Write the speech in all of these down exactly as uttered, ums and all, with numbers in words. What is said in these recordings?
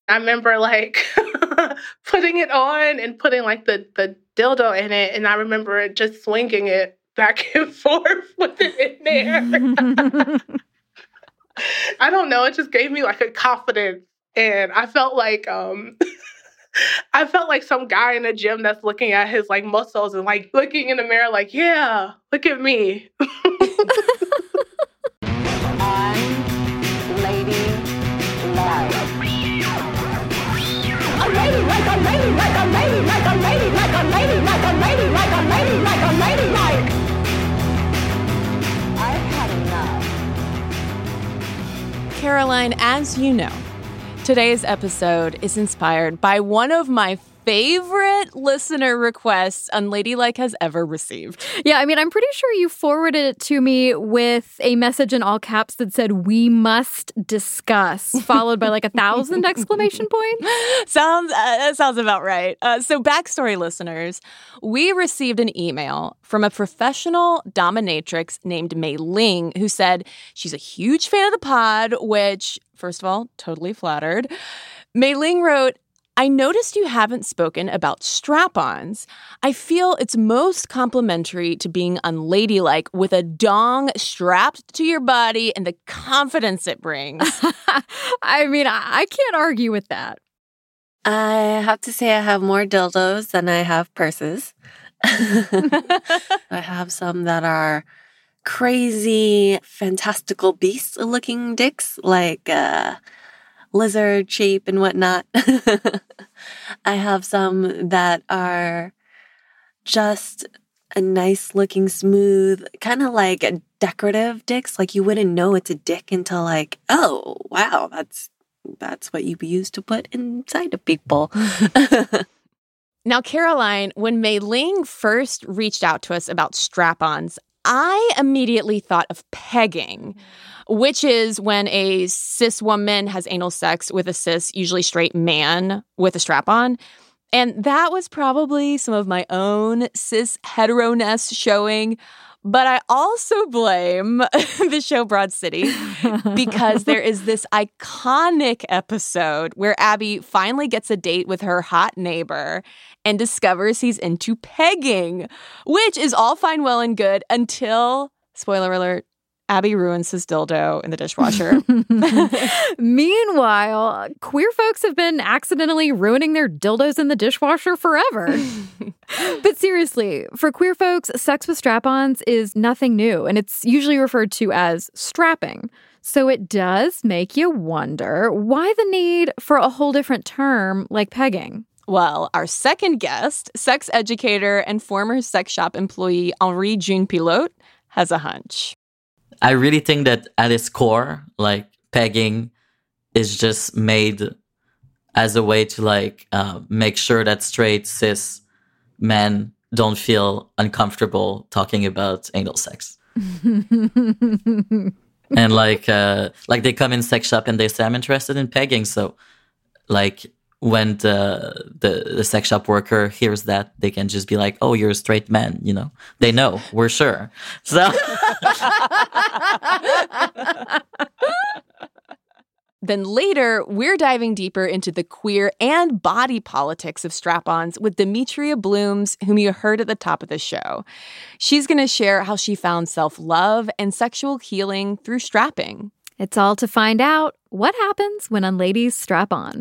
I remember, like, putting it on and putting, like, the the dildo in it, and I remember it just swinging it back and forth with it in there. I don't know, it just gave me, like, a confidence, and I felt like, um I felt like some guy in the gym that's looking at his, like, muscles and, like, looking in the mirror like, "Yeah, look at me." On Lady Live. A lady like a lady like a lady like a lady like a lady like a lady like a lady like a lady like. I've had enough. Caroline, as you know, today's episode is inspired by one of my favorite listener requests Unladylike has ever received. Yeah, I mean, I'm pretty sure you forwarded it to me with a message in all caps that said, "We must discuss," followed by like a thousand exclamation points. Sounds, uh, that sounds about right. Uh, so backstory listeners, we received an email from a professional dominatrix named Mei Ling who said she's a huge fan of the pod, which, first of all, totally flattered. Mei Ling wrote, I noticed you haven't spoken about strap-ons. I feel it's most complimentary to being unladylike with a dong strapped to your body and the confidence it brings. I mean, I-, I can't argue with that. I have to say I have more dildos than I have purses. I have some that are crazy, fantastical beast-looking dicks, like uh, lizard shape and whatnot. I have some that are just a nice-looking, smooth, kind of like a decorative dicks. Like you wouldn't know it's a dick until like, oh, wow, that's that's what you use to put inside of people. Now, Caroline, when Mei Ling first reached out to us about strap-ons, I immediately thought of pegging, which is when a cis woman has anal sex with a cis, usually straight man with a strap-on. And that was probably some of my own cis hetero-ness showing. But I also blame the show Broad City because there is this iconic episode where Abby finally gets a date with her hot neighbor and discovers he's into pegging, which is all fine, well, and good until, spoiler alert, Abby ruins his dildo in the dishwasher. Meanwhile, queer folks have been accidentally ruining their dildos in the dishwasher forever. But seriously, for queer folks, sex with strap-ons is nothing new, and it's usually referred to as strapping. So it does make you wonder why the need for a whole different term like pegging. Well, our second guest, sex educator and former sex shop employee Henri June Pilote, has a hunch. I really think that at its core, like, pegging is just made as a way to, like, uh, make sure that straight, cis men don't feel uncomfortable talking about anal sex. And, like, uh, like they come in sex shop and they say, I'm interested in pegging. So, like, when the, the the sex shop worker hears that, they can just be like, oh, you're a straight man, you know? They know, we're sure. So... Then later, we're diving deeper into the queer and body politics of strap-ons with Demetria Blooms, whom you heard at the top of the show. She's going to share how she found self-love and sexual healing through strapping. It's all to find out what happens when unladies strap on.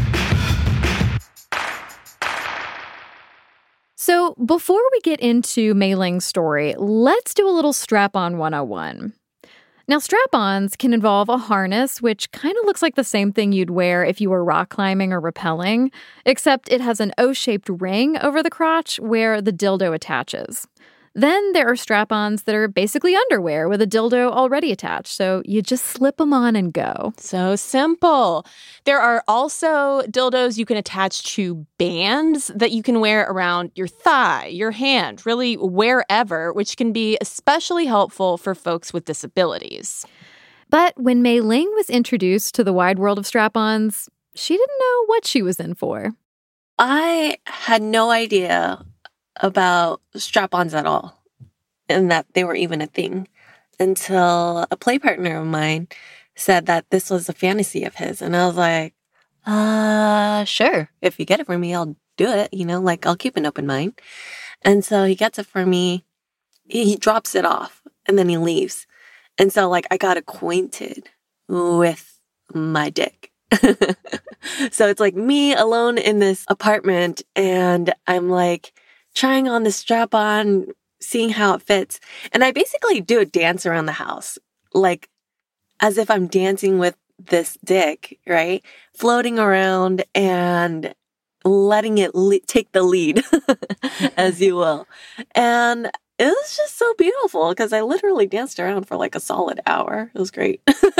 So before we get into Mei Ling's story, let's do a little strap-on one oh one. Now, strap-ons can involve a harness, which kind of looks like the same thing you'd wear if you were rock climbing or rappelling, except it has an O-shaped ring over the crotch where the dildo attaches. Then there are strap-ons that are basically underwear with a dildo already attached, so you just slip them on and go. So simple. There are also dildos you can attach to bands that you can wear around your thigh, your hand, really wherever, which can be especially helpful for folks with disabilities. But when Mei Ling was introduced to the wide world of strap-ons, she didn't know what she was in for. I had no idea about strap-ons at all, and that they were even a thing, until a play partner of mine said that this was a fantasy of his. And I was like, uh, sure. If you get it for me, I'll do it. You know, like I'll keep an open mind. And so he gets it for me. He, he drops it off and then he leaves. And so like I got acquainted with my dick. So it's like me alone in this apartment and I'm like trying on the strap on, seeing how it fits. And I basically do a dance around the house, like as if I'm dancing with this dick, right? Floating around and letting it le- take the lead, as you will. And it was just so beautiful because I literally danced around for like a solid hour. It was great.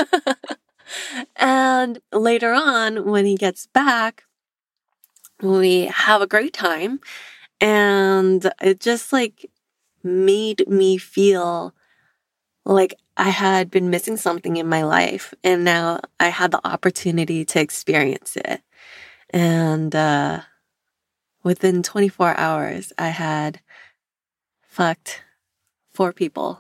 And later on, when he gets back, we have a great time. And it just like made me feel like I had been missing something in my life. And now I had the opportunity to experience it. And uh, within twenty-four hours, I had fucked four people.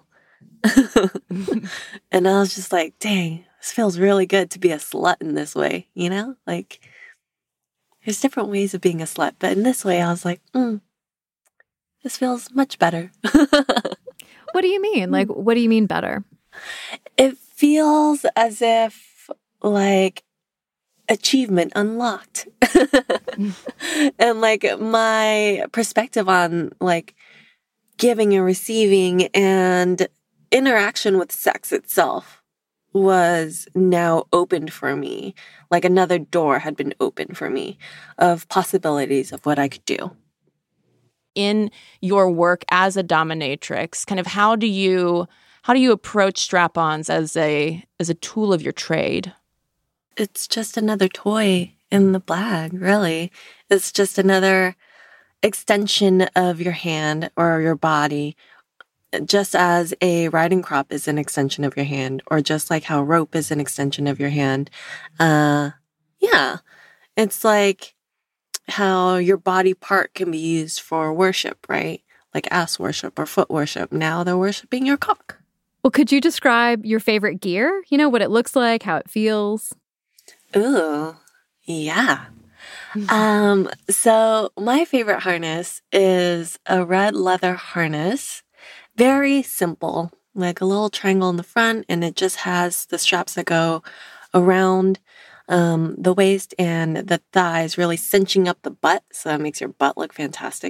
And I was just like, dang, this feels really good to be a slut in this way, you know? Like, there's different ways of being a slut, but in this way, I was like, mm, this feels much better. What do you mean? Like, what do you mean better? It feels as if, like, achievement unlocked. And, like, my perspective on, like, giving and receiving and interaction with sex itself was now opened for me. Like another door had been opened for me of possibilities of what I could do. In your work as a dominatrix, kind of how do you how do you approach strap-ons as a as a tool of your trade? It's just another toy in the bag, really. It's just another extension of your hand or your body, just as a riding crop is an extension of your hand, or just like how rope is an extension of your hand. Uh, yeah, it's like how your body part can be used for worship, right? Like ass worship or foot worship. Now they're worshiping your cock. Well, could you describe your favorite gear? You know, what it looks like, how it feels? Ooh, yeah. Um, so my favorite harness is a red leather harness. Very simple, like a little triangle in the front, and it just has the straps that go around um, the waist and the thighs, really cinching up the butt, so that makes your butt look fantastic.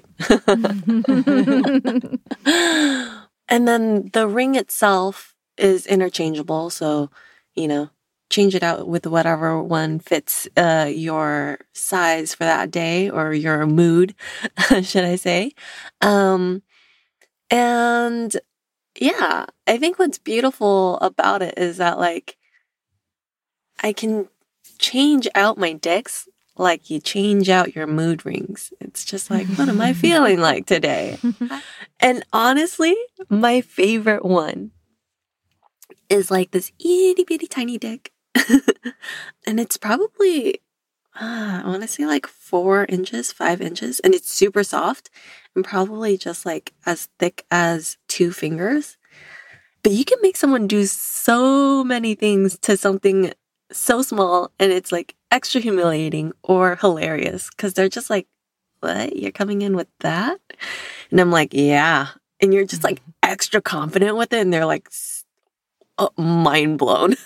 And then the ring itself is interchangeable, so, you know, change it out with whatever one fits uh, your size for that day or your mood, should I say. Um, and yeah, I think what's beautiful about it is that, like, I can change out my dicks like you change out your mood rings. It's just like, what am I feeling like today? And honestly, my favorite one is like this itty bitty tiny dick. And it's probably, uh, I want to say like four inches, five inches. And it's super soft and probably just like as thick as two fingers. But you can make someone do so many things to something so small, and it's like extra humiliating or hilarious because they're just like, what? You're coming in with that? And I'm like, yeah. And you're just like extra confident with it. And they're like, oh, mind blown.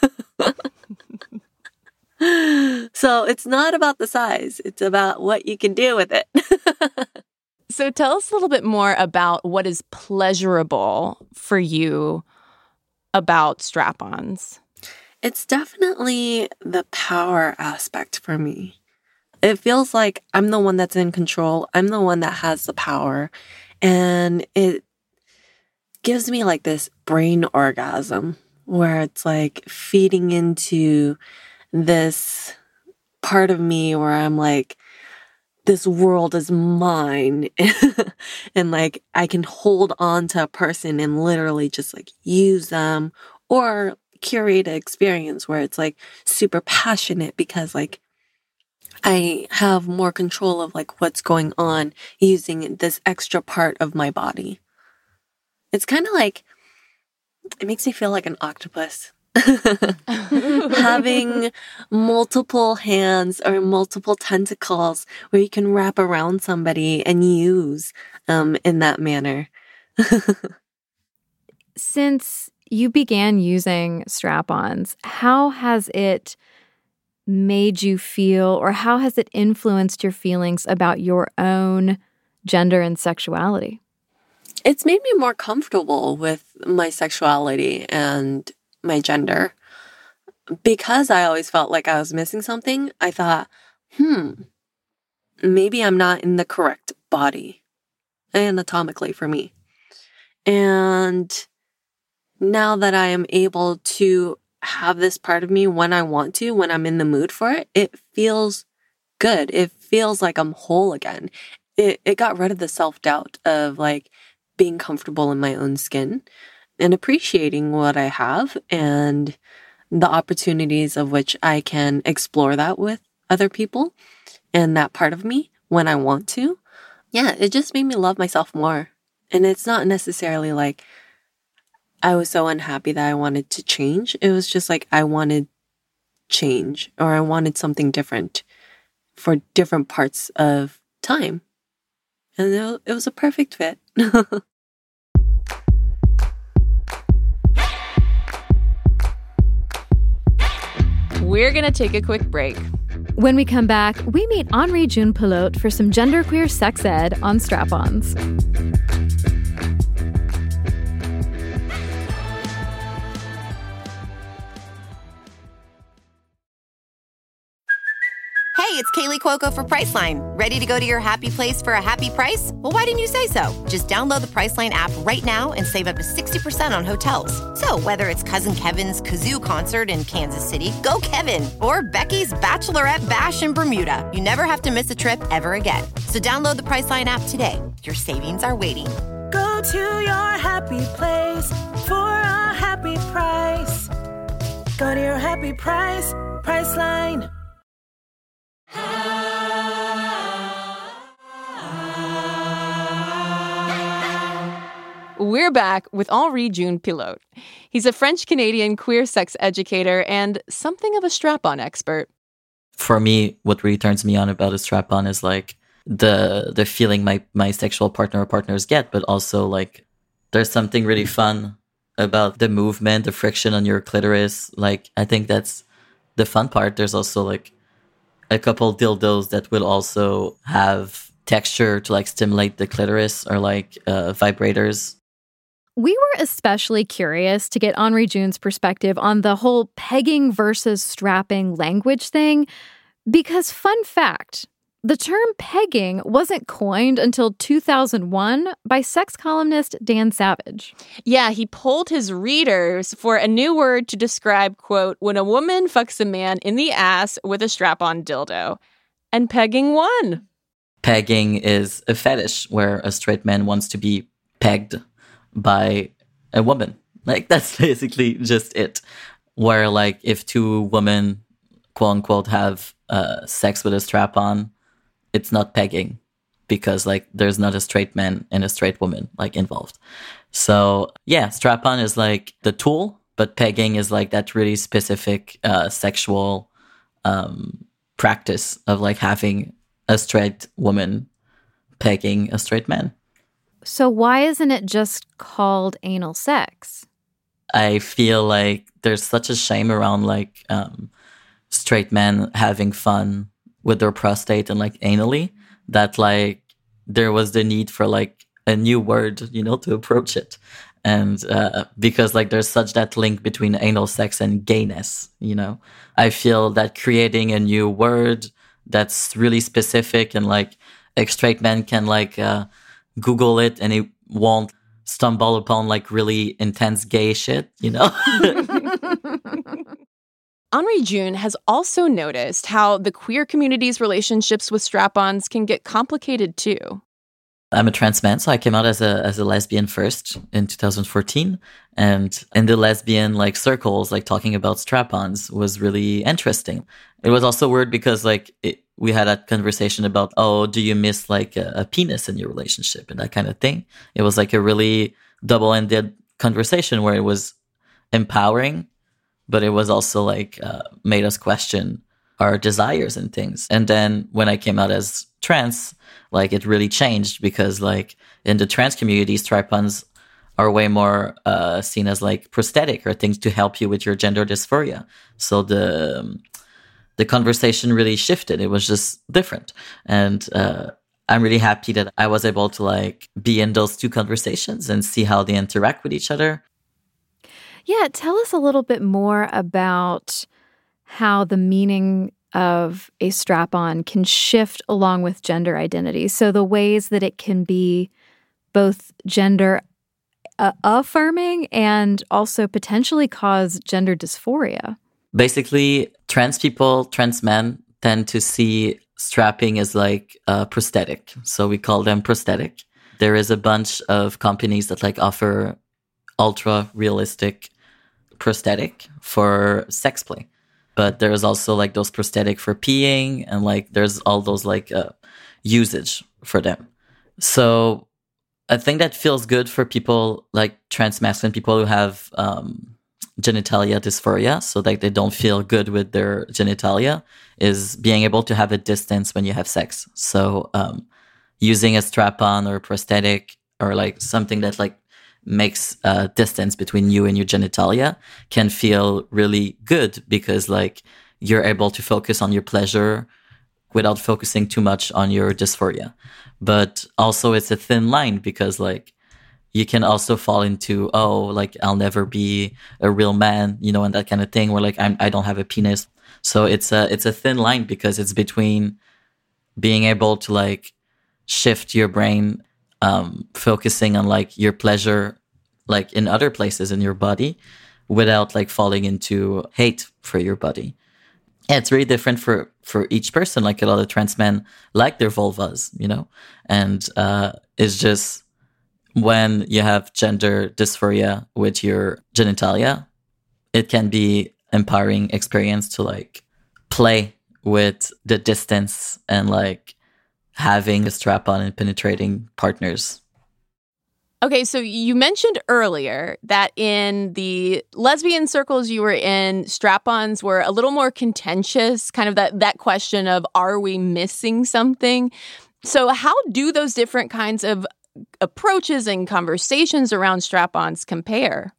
So it's not about the size. It's about what you can do with it. So tell us a little bit more about what is pleasurable for you about strap-ons. It's definitely the power aspect for me. It feels like I'm the one that's in control. I'm the one that has the power. And it gives me like this brain orgasm where it's like feeding into this part of me where I'm like, this world is mine. And like, I can hold on to a person and literally just like use them, or curate an experience where it's like super passionate because like I have more control of like what's going on using this extra part of my body. It's kind of like, it makes me feel like an octopus. Having having multiple hands or multiple tentacles where you can wrap around somebody and use um, in that manner. Since you began using strap-ons, how has it made you feel, or how has it influenced your feelings about your own gender and sexuality? It's made me more comfortable with my sexuality and my gender. Because I always felt like I was missing something, I thought, hmm, maybe I'm not in the correct body anatomically for me. And now that I am able to have this part of me when I want to, when I'm in the mood for it, it feels good. It feels like I'm whole again. It it got rid of the self-doubt of like being comfortable in my own skin and appreciating what I have and the opportunities of which I can explore that with other people and that part of me when I want to. Yeah, it just made me love myself more. And it's not necessarily like I was so unhappy that I wanted to change. It was just like I wanted change, or I wanted something different for different parts of time. And it, it was a perfect fit. We're going to take a quick break. When we come back, we meet Henri June Pilote for some genderqueer sex ed on strap-ons. Hey, it's Kaylee Cuoco for Priceline. Ready to go to your happy place for a happy price? Well, why didn't you say so? Just download the Priceline app right now and save up to sixty percent on hotels. So whether it's Cousin Kevin's Kazoo Concert in Kansas City, go Kevin, or Becky's Bachelorette Bash in Bermuda, you never have to miss a trip ever again. So download the Priceline app today. Your savings are waiting. Go to your happy place for a happy price. Go to your happy price, Priceline. We're back with Henri June Pilote. He's a French-Canadian queer sex educator and something of a strap-on expert. For me, what really turns me on about a strap-on is like the the feeling my, my sexual partner or partners get, but also like there's something really fun about the movement, the friction on your clitoris. Like I think that's the fun part. There's also like a couple dildos that will also have texture to like stimulate the clitoris, or like uh, vibrators. We were especially curious to get Henri June's perspective on the whole pegging versus strapping language thing, because fun fact, the term pegging wasn't coined until two thousand one by sex columnist Dan Savage. Yeah, he polled his readers for a new word to describe, quote, when a woman fucks a man in the ass with a strap-on dildo. And pegging won. Pegging is a fetish where a straight man wants to be pegged by a woman. Like, that's basically just it. Where, like, if two women, quote unquote, have uh, sex with a strap on, it's not pegging because, like, there's not a straight man and a straight woman, like, involved. So, yeah, strap on is like the tool, but pegging is like that really specific uh, sexual um, practice of, like, having a straight woman pegging a straight man. So why isn't it just called anal sex? I feel like there's such a shame around like um, straight men having fun with their prostate and like anally that like there was the need for like a new word, you know, to approach it. And uh, because like there's such that link between anal sex and gayness, you know, I feel that creating a new word that's really specific and like a straight man can like uh, Google it and it won't stumble upon like really intense gay shit, you know? Henri June has also noticed how the queer community's relationships with strap-ons can get complicated too. I'm a trans man, so I came out as a as a lesbian first in two thousand fourteen, and in the lesbian like circles, like talking about strap-ons was really interesting. It was also weird because like it, we had that conversation about, oh, do you miss like a, a penis in your relationship and that kind of thing. It was like a really double-ended conversation where it was empowering, but it was also like uh, made us question our desires and things. And then when I came out as trans, like it really changed because like in the trans community, strap-ons are way more uh, seen as like prosthetic or things to help you with your gender dysphoria. So the um, the conversation really shifted. It was just different. And uh, I'm really happy that I was able to like be in those two conversations and see how they interact with each other. Yeah, tell us a little bit more about how the meaning of a strap-on can shift along with gender identity. So the ways that it can be both gender uh, affirming and also potentially cause gender dysphoria. Basically, trans people, trans men tend to see strapping as like uh, prosthetic. So we call them prosthetic. There is a bunch of companies that like offer ultra realistic prosthetic for sex play. But there's also like those prosthetic for peeing and like there's all those like uh, usage for them. So I think that feels good for people like trans masculine people who have um, genitalia dysphoria. So like they don't feel good with their genitalia is being able to have a distance when you have sex. So um, using a strap-on or a prosthetic or like something that like makes a distance between you and your genitalia can feel really good because like you're able to focus on your pleasure without focusing too much on your dysphoria. But also it's a thin line because like you can also fall into, oh, like I'll never be a real man, you know, and that kind of thing where like I'm, I don't have a penis. So it's a, it's a thin line because it's between being able to like shift your brain Um, focusing on like your pleasure, like in other places in your body, without like falling into hate for your body. Yeah, it's really different for for each person. Like a lot of trans men like their vulvas, you know, and uh, it's just when you have gender dysphoria with your genitalia, it can be empowering experience to like play with the distance and like having a strap-on and penetrating partners. Okay, so you mentioned earlier that in the lesbian circles you were in, strap-ons were a little more contentious, kind of that, that question of, are we missing something? So how do those different kinds of approaches and conversations around strap-ons compare?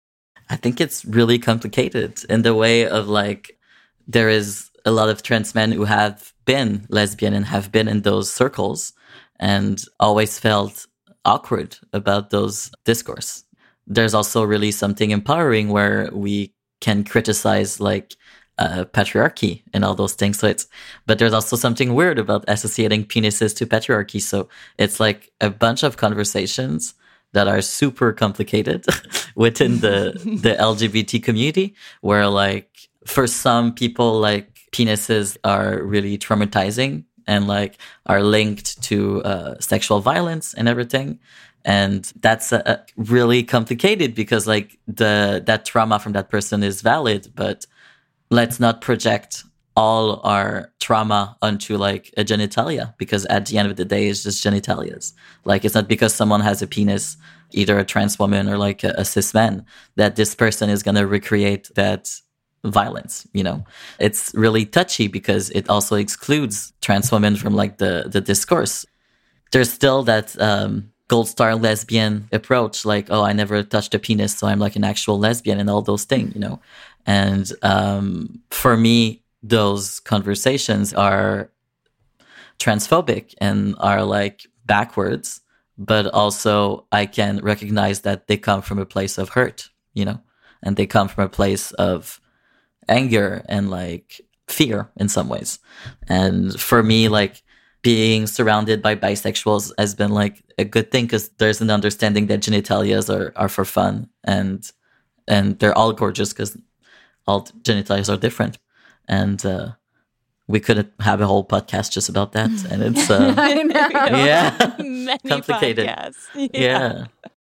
I think it's really complicated in the way of like, there is a lot of trans men who have been lesbian and have been in those circles and always felt awkward about those discourse. There's also really something empowering where we can criticize like uh, patriarchy and all those things. So it's, but there's also something weird about associating penises to patriarchy. So it's like a bunch of conversations that are super complicated within the the L G B T community, where like for some people like penises are really traumatizing and like are linked to uh, sexual violence and everything. And that's uh, really complicated because like the that trauma from that person is valid, but let's not project all our trauma onto like a genitalia, because at the end of the day, it's just genitalias. Like it's not because someone has a penis, either a trans woman or like a, a cis man, that this person is going to recreate that violence. You know, it's really touchy because it also excludes trans women from like the, the discourse. There's still that um, gold star lesbian approach, like, oh, I never touched a penis, so I'm like an actual lesbian and all those things, you know. And um, for me, those conversations are transphobic and are like backwards, but also I can recognize that they come from a place of hurt, you know, and they come from a place of anger and like fear in some ways. And for me, like being surrounded by bisexuals has been like a good thing because there's an understanding that genitalias are, are for fun and and they're all gorgeous because all genitalias are different. And uh, we could have a whole podcast just about that. And it's, uh, I know. yeah, Many complicated. podcasts. Yeah. Yeah.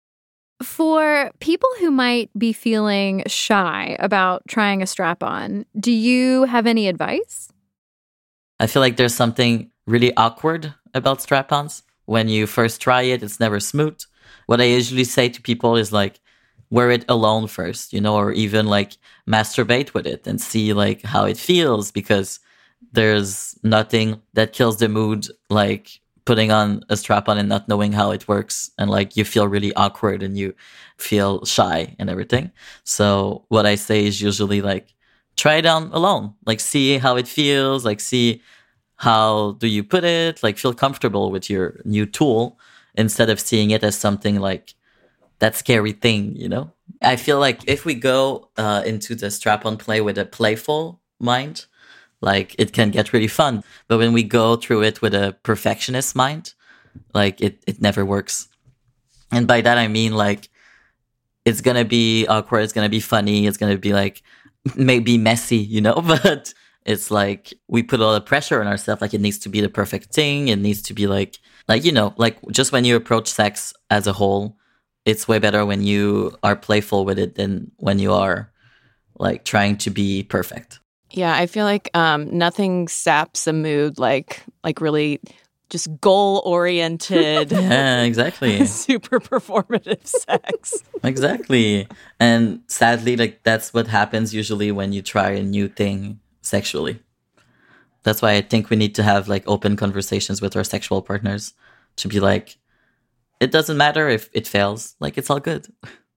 For people who might be feeling shy about trying a strap-on, do you have any advice? I feel like there's something really awkward about strap-ons. When you first try it, it's never smooth. What I usually say to people is like, wear it alone first, you know, or even like masturbate with it and see like how it feels, because there's nothing that kills the mood like putting on a strap on and not knowing how it works, and like you feel really awkward and you feel shy and everything. So what I say is usually like try it on alone, like see how it feels, like see how do you put it, like feel comfortable with your new tool instead of seeing it as something like that scary thing, you know? I feel like if we go uh, into the strap-on play with a playful mind, like it can get really fun. But when we go through it with a perfectionist mind, like it, it never works. And by that, I mean like it's going to be awkward. It's going to be funny. It's going to be like maybe messy, you know, but it's like we put a lot of pressure on ourselves. Like it needs to be the perfect thing. It needs to be like, like, you know, like just when you approach sex as a whole, it's way better when you are playful with it than when you are like trying to be perfect. Yeah, I feel like um, nothing saps a mood like like really just goal-oriented. Yeah, exactly. Super performative sex. Exactly. And sadly, like that's what happens usually when you try a new thing sexually. That's why I think we need to have like open conversations with our sexual partners to be like, it doesn't matter if it fails, like it's all good.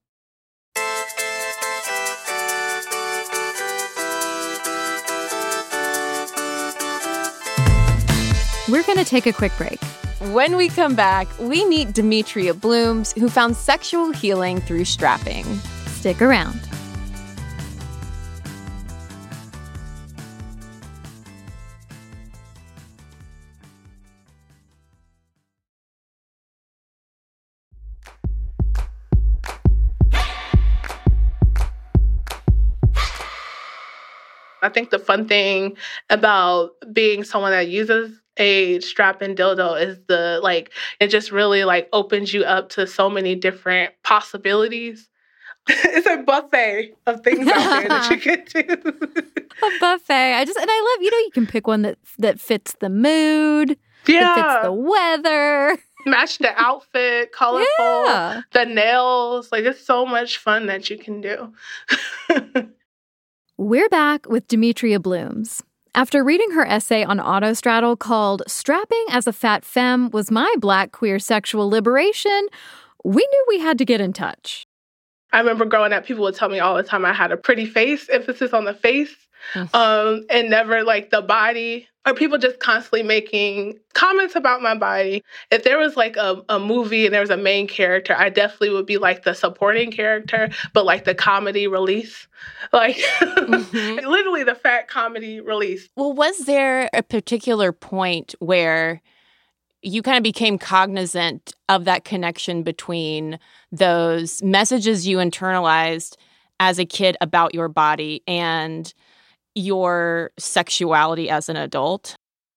We're going to take a quick break. When we come back, we meet Demetria Blooms, who found sexual healing through strapping. Stick around. I think the fun thing about being someone that uses a strap-in dildo is the, like, it just really, like, opens you up to so many different possibilities. It's a buffet of things out there that you can do. A buffet. I just, and I love, you know, you can pick one that that fits the mood, Yeah. that fits the weather. Match the outfit, colorful, Yeah. the nails. Like, it's so much fun that you can do. We're back with Demetria Blooms. After reading her essay on Autostraddle called Strapping as a Fat Femme Was My Black Queer Sexual Liberation, we knew we had to get in touch. I remember growing up, people would tell me all the time I had a pretty face, emphasis on the face, um, and never like the body. Or people just constantly making comments about my body. If there was like a, a movie and there was a main character, I definitely would be like the supporting character, but like the comedy release. Like mm-hmm. Literally the fat comedy release. Well, was there a particular point where you kind of became cognizant of that connection between those messages you internalized as a kid about your body and your sexuality as an adult?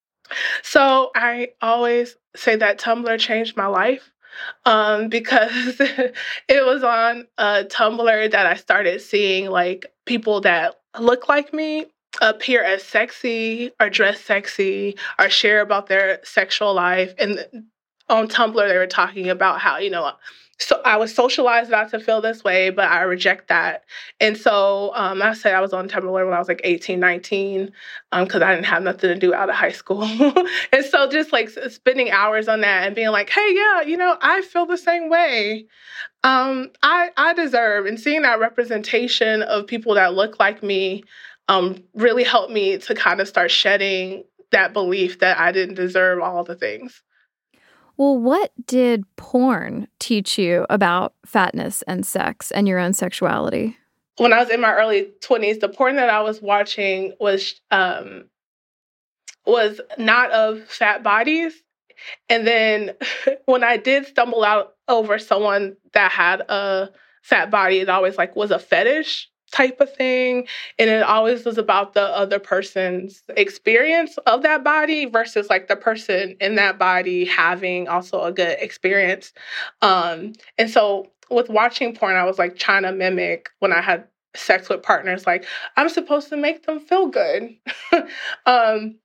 So I always say that Tumblr changed my life um, because it was on a Tumblr that I started seeing like people that look like me appear as sexy or dress sexy or share about their sexual life. And on Tumblr, they were talking about how, you know, so I was socialized not to feel this way, but I reject that. And so um, I said I was on Tumblr when I was like eighteen, nineteen, because um, I didn't have nothing to do out of high school. And so just like spending hours on that and being like, hey, yeah, you know, I feel the same way. Um, I, I deserve, and seeing that representation of people that look like me um, really helped me to kind of start shedding that belief that I didn't deserve all the things. Well, what did porn teach you about fatness and sex and your own sexuality? When I was in my early twenties, the porn that I was watching was um, was not of fat bodies. And then when I did stumble out over someone that had a fat body, it always like was a fetish type of thing. And it always was about the other person's experience of that body versus like the person in that body having also a good experience. Um, and so with watching porn, I was like trying to mimic when I had sex with partners, like I'm supposed to make them feel good. um,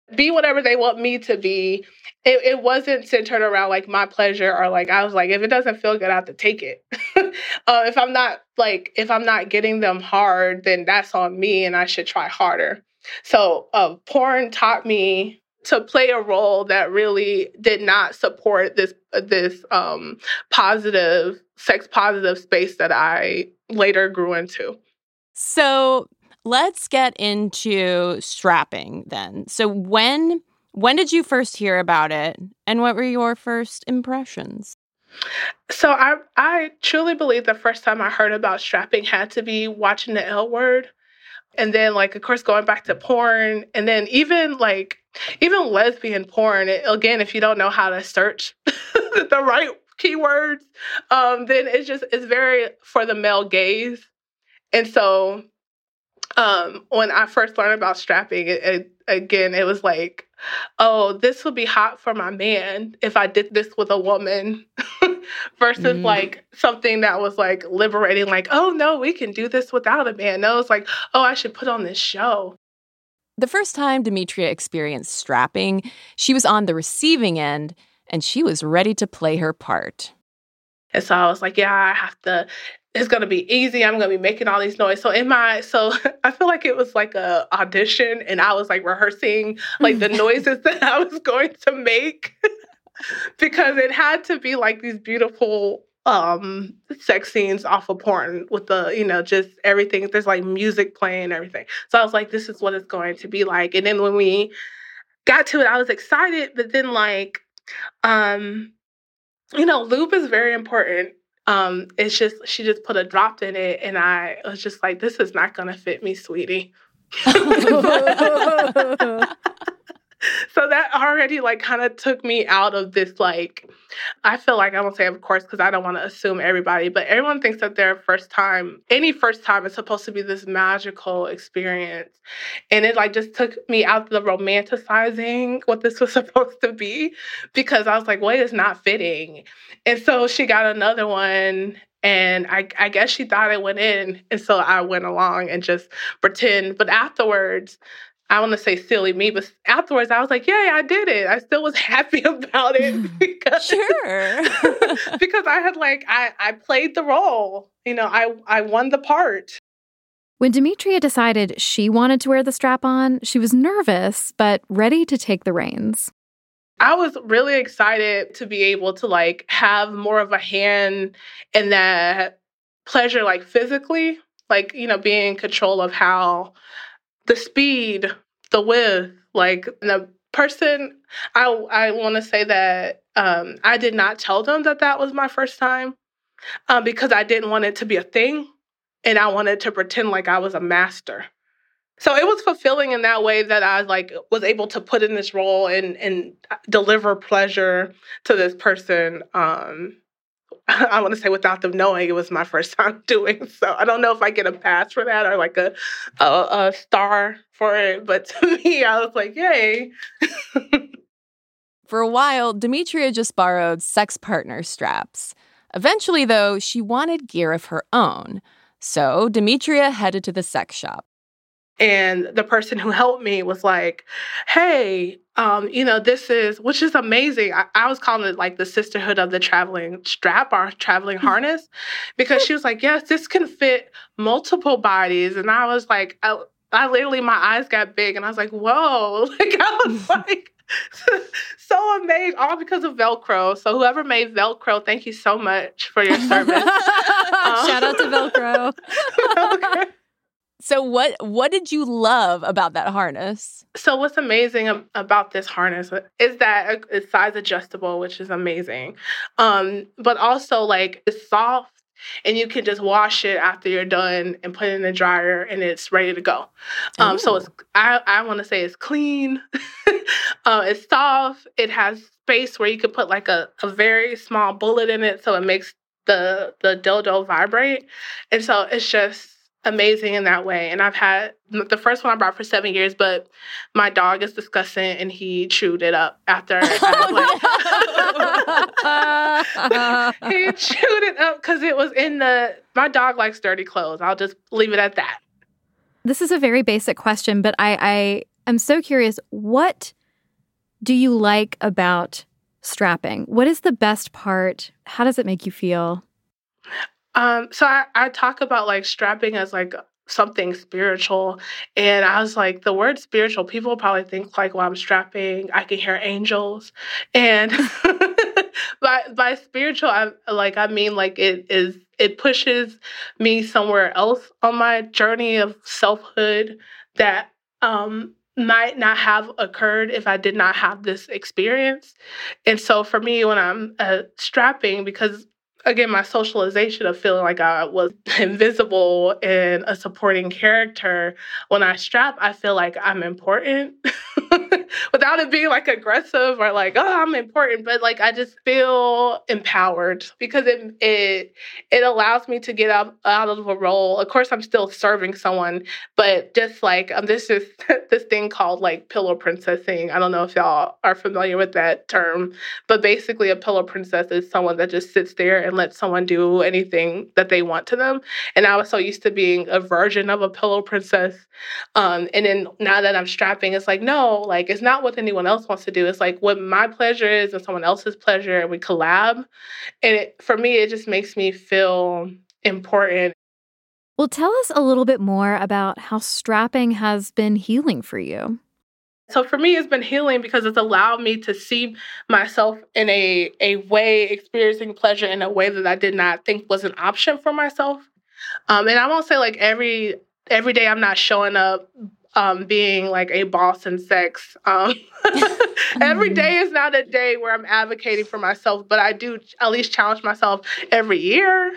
be whatever they want me to be. It, it wasn't centered around like my pleasure or like, I was like, if it doesn't feel good, I have to take it. uh, if I'm not like, if I'm not getting them hard, then that's on me and I should try harder. So uh, porn taught me to play a role that really did not support this, this um, positive, sex positive space that I later grew into. So let's get into strapping then. So when when did you first hear about it, and what were your first impressions? So I I truly believe the first time I heard about strapping had to be watching The L Word. And then, like, of course, going back to porn, and then even, like, even lesbian porn, it, again, if you don't know how to search the right keywords, um, then it's just, it's very for the male gaze. And so um, when I first learned about strapping, it, it, again, it was like, oh, this would be hot for my man if I did this with a woman versus mm. like something that was like liberating, like, oh, no, we can do this without a man. No, it's like, oh, I should put on this show. The first time Demetria experienced strapping, she was on the receiving end and she was ready to play her part. And so I was like, yeah, I have to, it's going to be easy. I'm going to be making all these noise. So in my, so I feel like it was like a audition and I was like rehearsing like the noises that I was going to make because it had to be like these beautiful um, sex scenes off of porn with the, you know, just everything. There's like music playing and everything. So I was like, this is what it's going to be like. And then when we got to it, I was excited, but then like, um, you know, lube is very important. Um, it's just, she just put a drop in it and I was just like, this is not going to fit me, sweetie. So that already like kind of took me out of this, like, I feel like, I won't say of course, because I don't want to assume everybody, but everyone thinks that their first time, any first time is supposed to be this magical experience. And it like just took me out of the romanticizing what this was supposed to be because I was like, wait, it's not fitting. And so she got another one and I, I guess she thought it went in. And so I went along and just pretend. But afterwards, I want to say silly me, but afterwards I was like, yay, I did it. I still was happy about it. Because, sure. because I had like, I, I played the role. You know, I, I won the part. When Demetria decided she wanted to wear the strap-on, she was nervous, but ready to take the reins. I was really excited to be able to like have more of a hand in that pleasure, like physically, like, you know, being in control of how the speed, the width, like the person, I I want to say that um, I did not tell them that that was my first time um, because I didn't want it to be a thing and I wanted to pretend like I was a master. So it was fulfilling in that way that I like was able to put in this role and, and deliver pleasure to this person. Um, I want to say without them knowing it was my first time doing so. I don't know if I get a pass for that or like a a, a star for it, but to me, I was like, yay. For a while, Demetria just borrowed sex partner straps. Eventually, though, she wanted gear of her own. So Demetria headed to the sex shop. And the person who helped me was like, hey, um, you know, this is, which is amazing. I, I was calling it like the sisterhood of the traveling strap or traveling harness, because she was like, yes, this can fit multiple bodies. And I was like, I, I literally, my eyes got big and I was like, whoa, like I was like, so amazed, all because of Velcro. So whoever made Velcro, thank you so much for your service. um, Shout out to Velcro. Velcro. So what what did you love about that harness? So what's amazing about this harness is that it's size adjustable, which is amazing. Um, but also like it's soft and you can just wash it after you're done and put it in the dryer and it's ready to go. Um, so it's I, I want to say it's clean. uh, it's soft. It has space where you could put like a, a very small bullet in it so it makes the the dildo vibrate. And so it's just amazing in that way. And I've had the first one I brought for seven years, but my dog is disgusting and he chewed it up after I like, he chewed it up because it was in the, my dog likes dirty clothes. I'll just leave it at that. This is a very basic question, but I, I am so curious. What do you like about strapping? What is the best part? How does it make you feel? Um, so I, I talk about like strapping as like something spiritual. And I was like, the word spiritual, people probably think like, well, I'm strapping, I can hear angels. And by by spiritual, I like I mean like it is it pushes me somewhere else on my journey of selfhood that um might not have occurred if I did not have this experience. And so for me, when I'm uh, strapping, because again, my socialization of feeling like I was invisible and a supporting character, when I strap, I feel like I'm important without it being like aggressive or like, oh, I'm important. But like, I just feel empowered because it it it allows me to get out, out of a role. Of course, I'm still serving someone, but just like, um, this is this thing called like pillow princessing. I don't know if y'all are familiar with that term, but basically a pillow princess is someone that just sits there and let someone do anything that they want to them. And I was so used to being a version of a pillow princess. Um, and then now that I'm strapping, it's like, no, like it's not what anyone else wants to do. It's like what my pleasure is and someone else's pleasure, and we collab. And it, for me, it just makes me feel important. Well, tell us a little bit more about how strapping has been healing for you. So for me, it's been healing because it's allowed me to see myself in a, a way, experiencing pleasure in a way that I did not think was an option for myself. Um, and I won't say like every every day I'm not showing up um, being like a boss in sex. Um, every day is not a day where I'm advocating for myself, but I do at least challenge myself every year.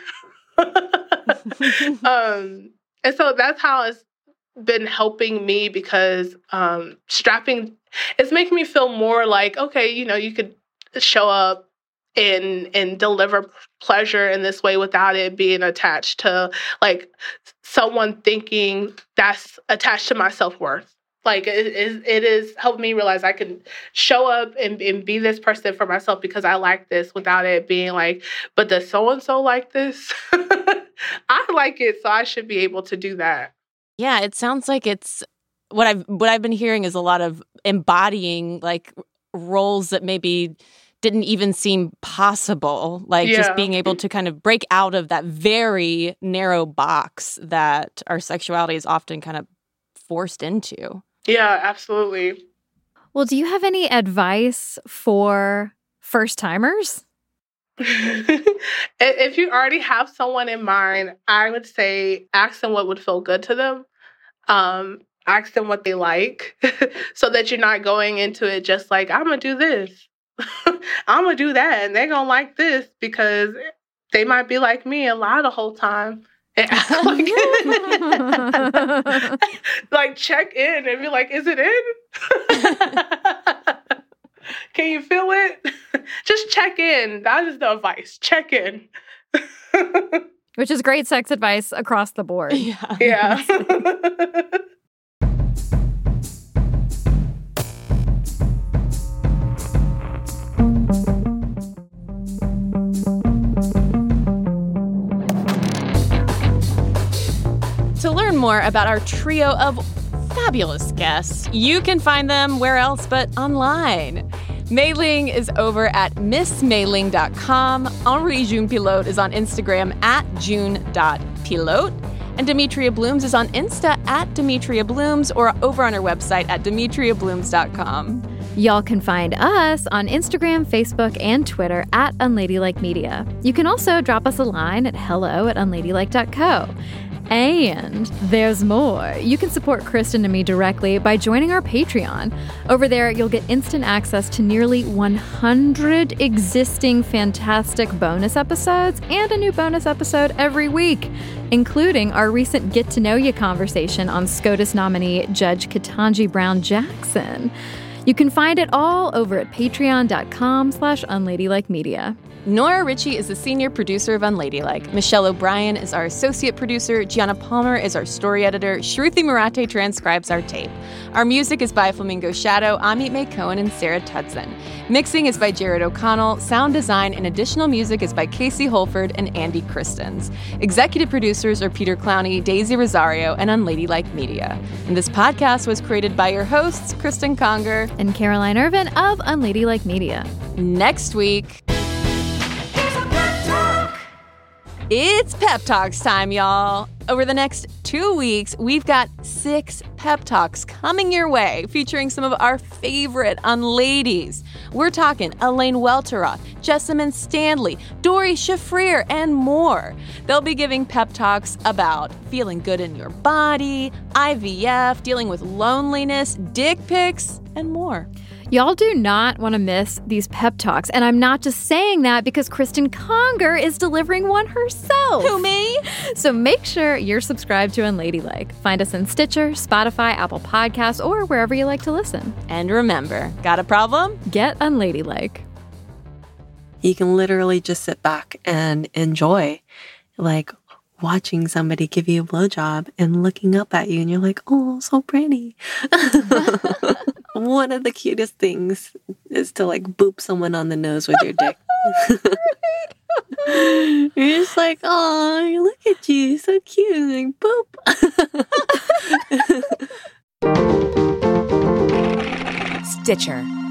um, and so that's how it's been helping me, because um, strapping is making me feel more like, okay, you know, you could show up and and deliver pleasure in this way without it being attached to like someone thinking that's attached to my self-worth. Like it is, it is helped me realize I can show up and, and be this person for myself because I like this without it being like, but does so-and-so like this? I like it, so I should be able to do that. Yeah, it sounds like it's what I've what I've been hearing is a lot of embodying like roles that maybe didn't even seem possible, like yeah. just being able to kind of break out of that very narrow box that our sexuality is often kind of forced into. Yeah, absolutely. Well, do you have any advice for first-timers? If you already have someone in mind, I would say ask them what would feel good to them. Um, ask them what they like so that you're not going into it just like, I'm going to do this. I'm going to do that. And they're going to like this because they might be like me and lie the whole time. And like, like check in and be like, is it in? Can you feel it? Just check in. That is the advice. Check in. Which is great sex advice across the board. Yeah. Yeah. To learn more about our trio of fabulous guests, you can find them where else but online. Mei Ling is over at miss mei ling dot com. Henri June-Pilote is on Instagram at june dot pilote. And Demetria Blooms is on Insta at Demetria Blooms or over on her website at demetria blooms dot com. Y'all can find us on Instagram, Facebook, and Twitter at Unladylike Media. You can also drop us a line at hello at unladylike dot co. And there's more. You can support Kristen and me directly by joining our Patreon. Over there, you'll get instant access to nearly one hundred existing fantastic bonus episodes and a new bonus episode every week, including our recent Get to Know You conversation on SCOTUS nominee Judge Ketanji Brown Jackson. You can find it all over at patreon dot com slash unladylike media. Nora Ritchie is the senior producer of Unladylike. Michelle O'Brien is our associate producer. Gianna Palmer is our story editor. Shruti Marathi transcribes our tape. Our music is by Flamingo Shadow, Amit May Cohen, and Sarah Tudson. Mixing is by Jared O'Connell. Sound design and additional music is by Casey Holford and Andy Christens. Executive producers are Peter Clowney, Daisy Rosario, and Unladylike Media. And this podcast was created by your hosts, Kristen Conger and Caroline Irvin of Unladylike Media. Next week, it's Pep Talks time, y'all. Over the next two weeks, we've got six Pep Talks coming your way, featuring some of our favorite Unladies. We're talking Elaine Welteroth, Jessamine Stanley, Dori Shafrir, and more. They'll be giving Pep Talks about feeling good in your body, I V F, dealing with loneliness, dick pics, and more. Y'all do not want to miss these pep talks. And I'm not just saying that because Kristen Conger is delivering one herself. Who, me? So make sure you're subscribed to Unladylike. Find us in Stitcher, Spotify, Apple Podcasts, or wherever you like to listen. And remember, got a problem? Get Unladylike. You can literally just sit back and enjoy, like, watching somebody give you a blowjob and looking up at you, and you're like, oh, so pretty. One of the cutest things is to, like, boop someone on the nose with your dick. You're just like, oh, look at you, so cute. Like, boop. Stitcher.